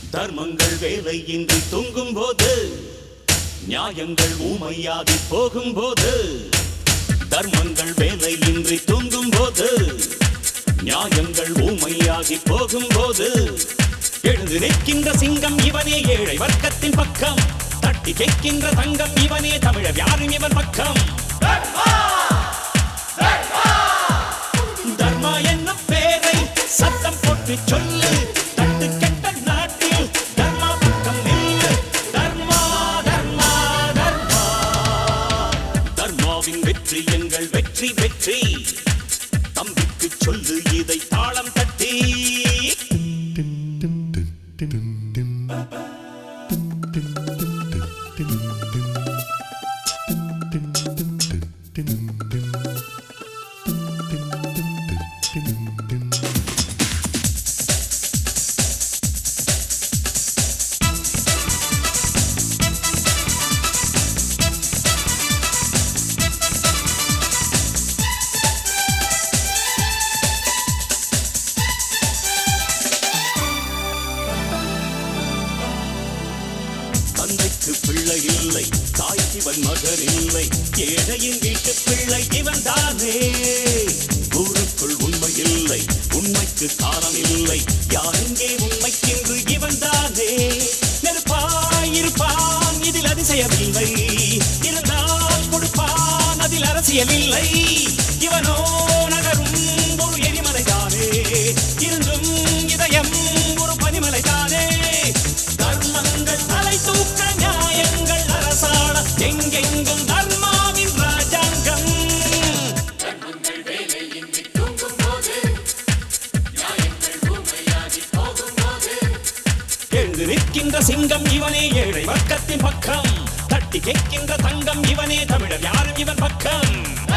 தர்மங்கள் வேலையின்றி தூங்கும் போது நியாயங்கள் ஊமையாகி போகும் போது தர்மங்கள் வேலையின்றி தூங்கும் போது நியாயங்கள் ஊமையாகி போகும் போது எழுந்து நிற்கின்ற சிங்கம் இவனே ஏழை வர்க்கத்தின் பக்கம் தட்டி கேட்கின்ற தங்கம் இவனே தமிழர் யாரும் இவன் பக்கம் தர்மா என்னும் பேரை சத்தம் போட்டு சொல்லு தட்டு கெட்ட நாட்டில் தர்மா பக்கம் நில்லு தர்மா தர்மா தர்மா தர்மாவின் வெற்றி எங்கள் வெற்றி வெற்றி தம்பிக்கு சொல்லு இதை தாளம் தட்டி தந்தைக்கு பிள்ளை இல்லை தாய்க்கு இவன் மகன் இல்லை ஏழையின் வீட்டு பிள்ளை இவன் தானே ஊருக்குள் உண்மை இல்லை உண்மைக்கு காலம் இல்லை யாரெங்கே உண்மைக்கென்று இவன் தானே நெருப்பாயிருப்பான் இதில் அதிசயமில்லை இருந்தால் கொடுப்பான் அதில் அரசியல் இல்லை இவனோ நகரும் ஒரு எரிமலை தானே இருந்தும் இதயம் ஒரு பனிமலை தானே தர்மங்கள் தலை தூக்க நியாயங்கள் அரசாள எங்கெங்கும் தர்மாவின் ராஜாங்கம் தர்மங்கள் வேலையின்றி தூங்கும் போது நியாயங்கள் ஊமையாகி போகும் போது எழுந்து நிற்கின்ற சிங்கம் இவனே ஏழை வர்க்கத்தின் பக்கம் தட்டி கேட்கின்ற தங்கம் இவனே தமிழர் யாரும் இவன் பக்கம்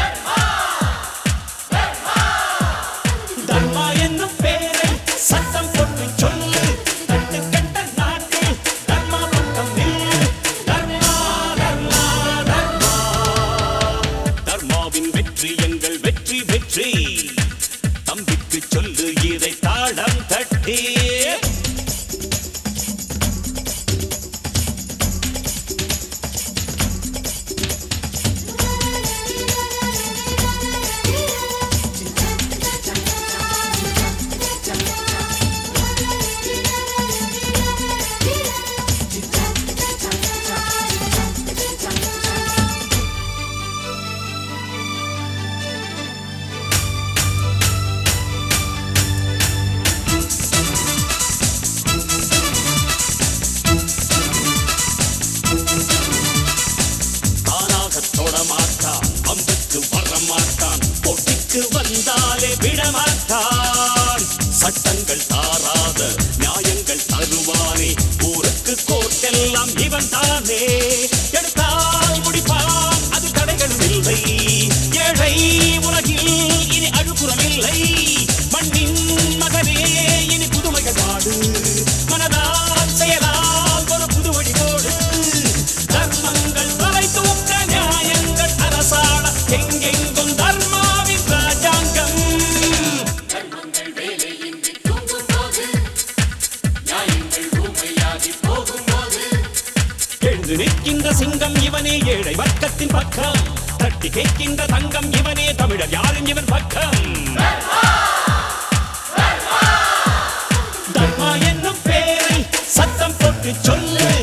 தர்மா என்னும் பேரை சத்தம் போட்டு சொல்லு தட்டு கெட்ட நாட்டில் தர்மா பக்கம் நில்லு தர்மா தர்மா தர்மா தர்மாவின் வெற்றி எங்கள் வெற்றி வெற்றி தம்பிக்கு சொல்லு இதை தாளம் தட்டி தொடமாட்டான் அம்புக்கு வரமாட்டான் போட்டிக்கு வந்தாலே விடமாட்டான் சட்டங்கள் தாராத நியாயங்கள் தருவானே ஊருக்கு கோட்டெல்லாம் இவன் தானே எடுத்தால் முடிப்பான் அது தடைகளும் இல்லை ஏழை உலகில் இனி அழுப்புறம் இல்லை மண்ணின் மகனே இனி புதுமைகள் பாடு மனதால் செயலால் ஒரு புது வழிபோடு தர்மங்கள் தலை தூக்க நியாயங்கள் அரசாள எங்கெங்கும் தர்மாவின் ராஜாங்கம் தர்மங்கள் வேலையின்றி தூங்கும் போது நியாயங்கள் ஊமையாகி போகும் போது எழுந்து நிற்கின்ற சிங்கம் இவனே ஏழை வர்க்கத்தின் பக்கம் தட்டி கேட்கின்ற தங்கம் இவனே தமிழர் யாரும் இவன் பக்கம் தர்மா என்னும் பேரை சத்தம் போட்டு சொல்லு